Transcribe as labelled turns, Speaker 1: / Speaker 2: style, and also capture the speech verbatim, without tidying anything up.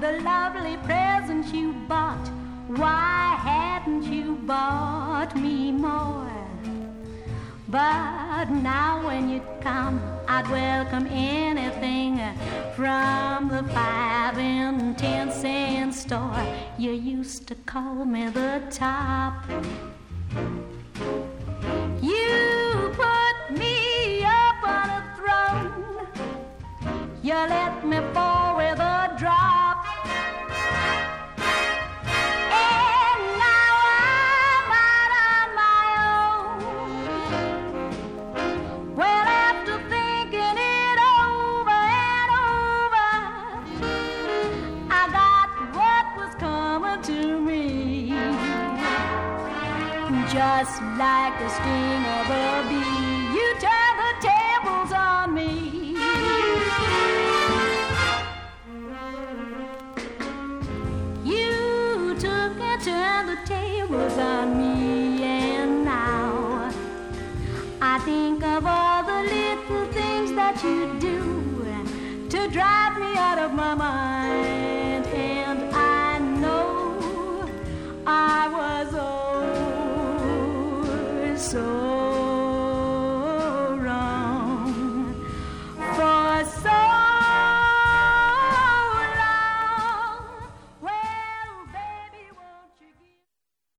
Speaker 1: the lovely presents you bought. Why hadn't you bought me more? But now when you come, I'd welcome anything from the five and ten cent store. You used to call me the top. You put me up on a throne. You let me fall with a drop. Just like the sting of a bee, you turn the tables on me. You took and turned the tables on me, and now I think of all the little things that you do to drive me out of my mind, and I know I was old. So